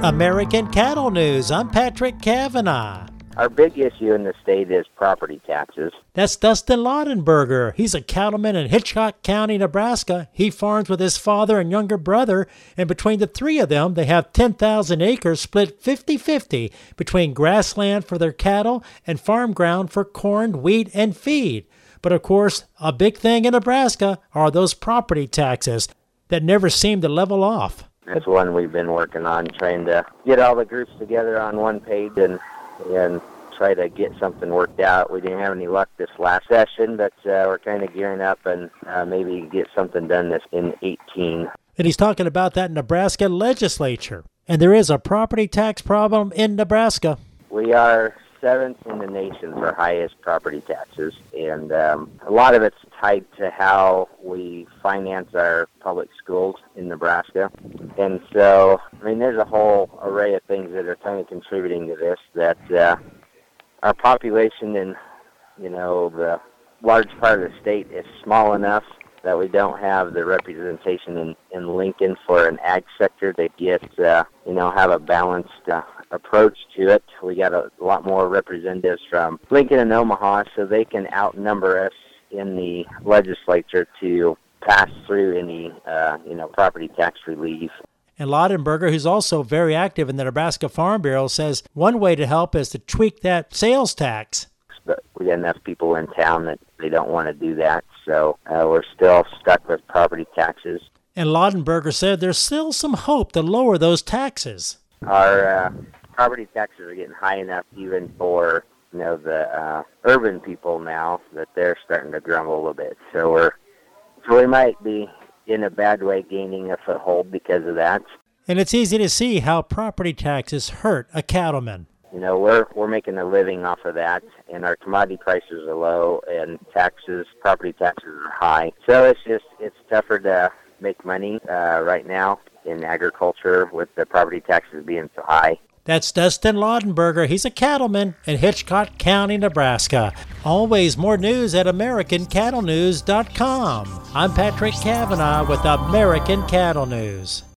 American Cattle News. I'm Patrick Cavanaugh. Our big issue in the state is property taxes. That's Dustin Laudenberger. He's a cattleman in Hitchcock County, Nebraska. He farms with his father and younger brother, and between the three of them, they have 10,000 acres split 50-50 between grassland for their cattle and farm ground for corn, wheat, and feed. But of course, a big thing in Nebraska are those property taxes that never seem to level off. That's one we've been working on, trying to get all the groups together on one page and try to get something worked out. We didn't have any luck this last session, but we're kind of gearing up and maybe get something done this in 18. And he's talking about that Nebraska legislature. And there is a property tax problem in Nebraska. We are 7th in the nation for highest property taxes, and a lot of it's tied to how we finance our public schools in Nebraska. And so, there's a whole array of things that are kind of contributing to this, that our population in, the large part of the state is small enough that we don't have the representation in Lincoln for an ag sector to get, have a balanced approach to it. We got a lot more representatives from Lincoln and Omaha, so they can outnumber us in the legislature to pass through any, property tax relief. And Laudenberger, who's also very active in the Nebraska Farm Bureau, says one way to help is to tweak that sales tax. But we got enough people in town that they don't want to do that, so we're still stuck with property taxes. And Laudenberger said there's still some hope to lower those taxes. Our property taxes are getting high enough even for the urban people now that they're starting to grumble a little bit. So we might be in a bad way gaining a foothold because of that. And it's easy to see how property taxes hurt a cattleman. We're making a living off of that, and our commodity prices are low, and property taxes are high. So it's tougher to make money right now in agriculture with the property taxes being so high. That's Dustin Laudenberger. He's a cattleman in Hitchcock County, Nebraska. Always more news at AmericanCattleNews.com. I'm Patrick Cavanaugh with American Cattle News.